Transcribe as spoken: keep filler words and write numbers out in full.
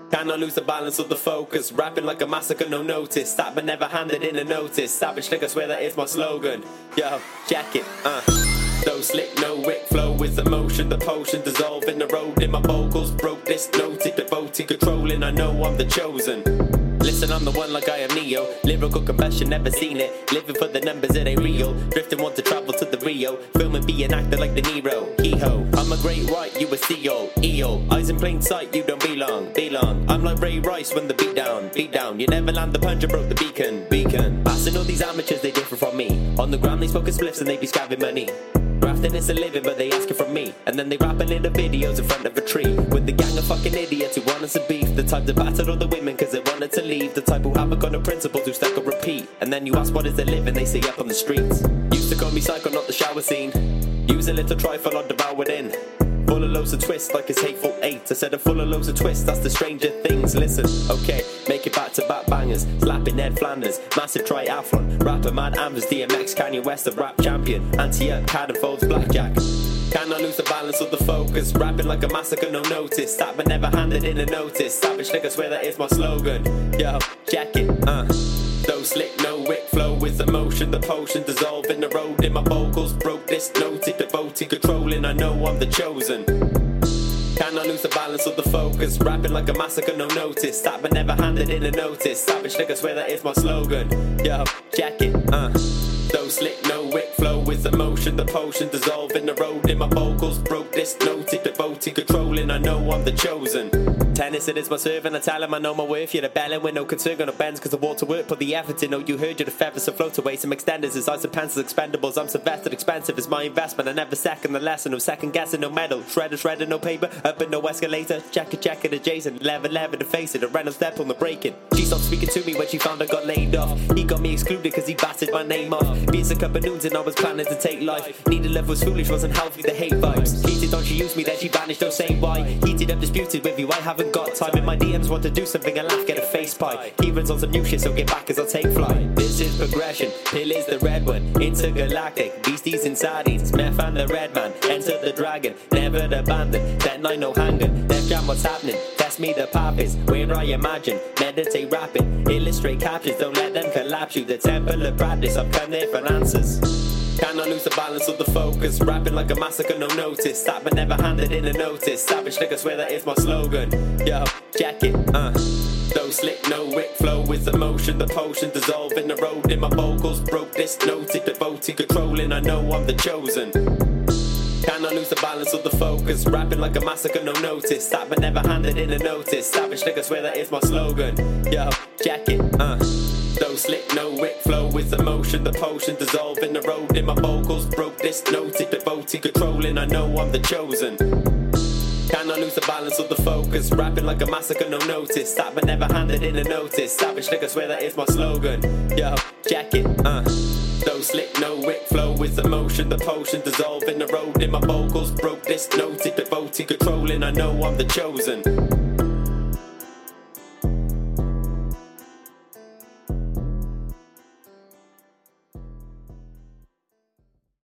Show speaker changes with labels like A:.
A: Cannot lose the balance of the focus. Rapping like a massacre, no notice. That but never handed in a notice. Savage like I swear that is my slogan. Yo, check it, uh. So slick, no wick, flow with emotion. The potion dissolving the road in my vocals. Broke this noted, devoted, controlling. I know I'm the chosen. Listen, I'm the one like I am Neo. Lyrical confession, never seen it. Living for the numbers, it ain't real. Drifting, want to travel to the Rio. Filming, be an actor like De Niro. Hee-ho, I'm a great white, you a C O. E O, eyes in plain sight, you don't belong. Belong, I'm like Ray Rice when the beat down. Beat down, you never land the punch and broke the beacon. Beacon, passing all these amateurs, they differ from me. On the ground, they smoking spliffs and they be scabbing money. Grafting is a living, but they ask it from me. And then they rapping in the videos in front of a tree. With the gang of fucking idiots who want us to beef. The type that battered all the women cause they wanted to leave. The type who haven't got no principles who stuck on repeat. And then you ask what is their living, they say up on the streets. Used to call me psycho, not the shower scene. Use a little trifle, I'll devour it in. Full of loads of twists like it's hateful eight. I said a full of loads of twists, that's the stranger things. Listen, okay, make it back to back bangers. Slapping Ned Flanders, massive triathlon. Rapper Mad Ambers, D M X, Kanye West, a rap champion. Anti-up, Cadden folds, blackjack. Cannot lose the balance of the focus. Rapping like a massacre, no notice. That but never handed in a notice. Savage like I swear that is my slogan. Yo, check it, uh. So slick, no wick, flow with emotion. The potion dissolving the road in my vocals. Broke this noted, devoted, controlling. I know I'm the chosen. Cannot lose the balance of the focus. Rapping like a massacre, no notice. That but never handed in a notice. Savage like I swear that is my slogan. Yo, check it, uh. So slick, no wick, flow with emotion. The potion dissolving the road in my vocals. Broke this noted, devoted, controlling. I know I'm the chosen. Tennis, it is my serve and I tell him I know my worth. You're the bellin' with no concern gonna bends cause I walk to work. Put the effort in, oh you heard you're the feathers so float away. Some extenders, his eyes and pencils expendables. I'm so vested, expensive is my investment. I never second the lesson, no second guessing, no medal. Shredder, shredder, no paper, up and no escalator. Check it, check it, adjacent, level, level to face it. A random step on the breaking. She stopped speaking to me when she found I got laid off. He got me excluded cause he batted my name off. Beats a cup of noons and I was planning to take life. Needed love was foolish, wasn't healthy, the hate vibes. Heated on, she used me, then she vanished, don't say why. Heated up, disputed with you, I haven't got time. In my D Ms want to do something, I laugh, get a face pie. He runs on some new shit, so get back as I'll take flight. This is progression, Pill is the red one. Intergalactic, beasties and sardines. Meth and the red man, enter the dragon. Never abandoned, that night no hanging. Left jam what's happening, test me the pop is. Where I imagine, meditate rapping. Illustrate captions, don't let them collapse you. The temple of practice, I've come there for answers. Cannot lose the balance of the focus. Rapping like a massacre, no notice. That but never handed in a notice. Savage like I swear that is my slogan. Yo, check it, uh. So slick, no wick, flow with emotion. The potion dissolving the road in my vocals. Broke this noted, devoted, controlling. I know I'm the chosen. Cannot lose the balance of the focus. Rapping like a massacre, no notice. That but never handed in a notice. Savage like I swear that is my slogan. Yo, check it, uh. So slick, no wick, flow with emotion. The potion dissolving the road in my vocals. Broke this noted, devoted, controlling. I know I'm the chosen. Cannot lose the balance of the focus. Rapping like a massacre, no notice. That but never handed in a notice. Savage like I swear that is my slogan. Yo, check it, uh. So slick, no wick, flow with emotion. The potion dissolving the road in my vocals. Broke this noted, devoted, controlling. I know I'm the chosen.